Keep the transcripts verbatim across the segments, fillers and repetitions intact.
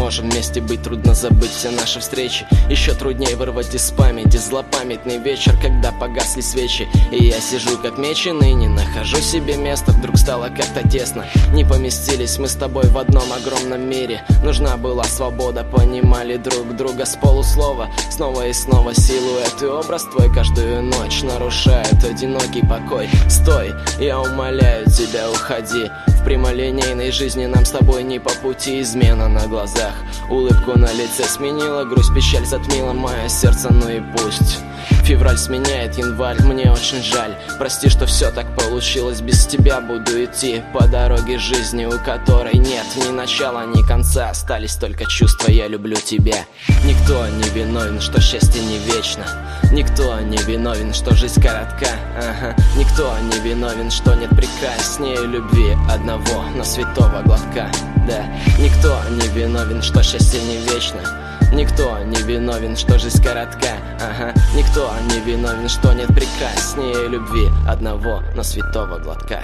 можем вместе быть, трудно забыть все наши встречи. Еще труднее вырвать из памяти злопамятный вечер, когда погасли свечи. И я сижу как меченый, не нахожу себе места. Вдруг стало как-то тесно, не поместились мы с тобой в одном огромном мире. Нужна была свобода, понимали друг друга с полуслова. Снова и снова силуэт и образ твой каждую ночь нарушает одинокий покой. Стой, я умоляю тебя, уходи. В прямолинейной жизни нам с тобой не по пути. Измена на глазах, улыбку на лице сменила, грусть, печаль затмила мое сердце, ну и пусть. Февраль сменяет январь, мне очень жаль. Прости, что все так получилось, без тебя буду идти по дороге жизни, у которой нет ни начала, ни конца. Остались только чувства, я люблю тебя. Никто не виновен, что счастье не вечно. Никто не виновен, что жизнь коротка. Ага. Никто не виновен, что нет прекраснее любви одного, но святого глотка. Да, никто не виновен, что счастье не вечно. Никто не виновен, что жизнь коротка. Ага. Никто не виновен, что нет прекраснее любви одного, но святого глотка.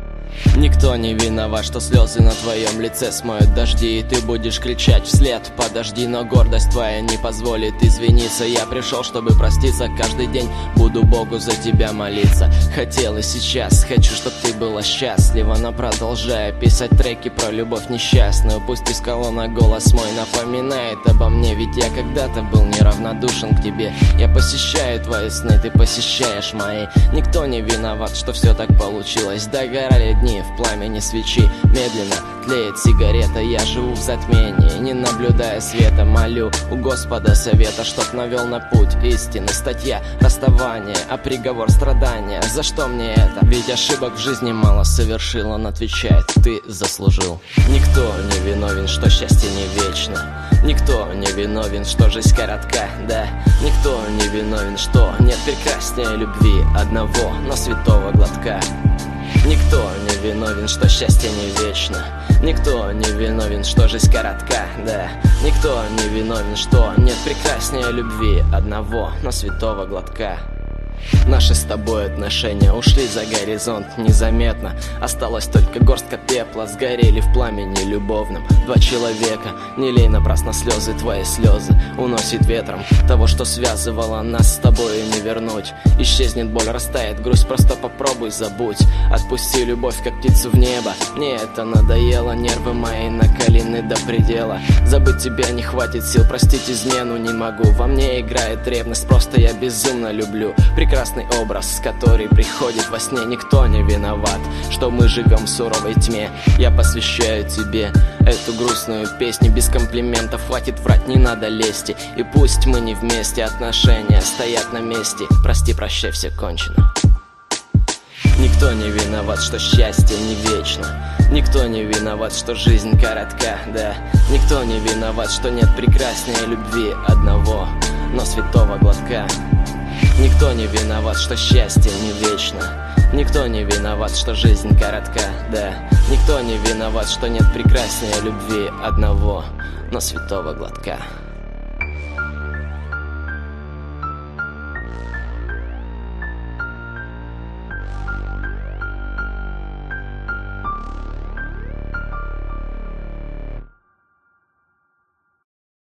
Никто не виноват, что слезы на твоем лице смоют дожди, и ты будешь кричать вслед: подожди, но гордость твоя не позволит извиниться. Я пришел, чтобы проститься, каждый день буду Богу за тебя молиться. Хотел и сейчас хочу, чтоб ты была счастлива, но продолжая писать треки про любовь несчастную. Пусть из колонок голос мой напоминает обо мне, ведь я когда-то был неравнодушен к тебе. Я посещаю твои сны, ты посещаешь мои. Никто не виноват, что все так получилось. Догорали дни в пламени свечи, медленно тлеет сигарета. Я живу в затмении, не наблюдая света. Молю у Господа совета, чтоб навел на путь истины. Статья расставания, а приговор страдания. За что мне это? Ведь ошибок в жизни мало совершил. Он отвечает: ты заслужил. Никто не виновен, что счастье не вечно. Никто не виновен, что жизнь коротка. Да, никто не виновен, что нет прекраснее любви одного, но святого глотка. Никто не виновен, что счастье не вечно. Никто не виновен, что жизнь коротка. Да, никто не виновен, что нет прекраснее любви одного, но святого глотка. Наши с тобой отношения ушли за горизонт незаметно. Осталась только горстка пепла, сгорели в пламени любовном два человека. Не лей напрасно слезы, твои слезы уносит ветром. Того, что связывало нас с тобой, не вернуть. Исчезнет боль, растает грусть, просто попробуй забудь. Отпусти любовь, как птицу в небо. Мне это надоело, нервы мои накалены до предела. Забыть тебя не хватит сил, простить измену не могу. Во мне играет ревность, просто я безумно люблю. Прекрасный образ, который приходит во сне. Никто не виноват, что мы живем в суровой тьме. Я посвящаю тебе эту грустную песню. Без комплиментов хватит врать, не надо лести. И пусть мы не вместе, отношения стоят на месте. Прости, прощай, все кончено. Никто не виноват, что счастье не вечно. Никто не виноват, что жизнь коротка. Да, никто не виноват, что нет прекраснее любви одного, но святого глотка. Никто не виноват, что счастье не вечно. Никто не виноват, что жизнь коротка. Да, никто не виноват, что нет прекраснее любви одного, но святого глотка.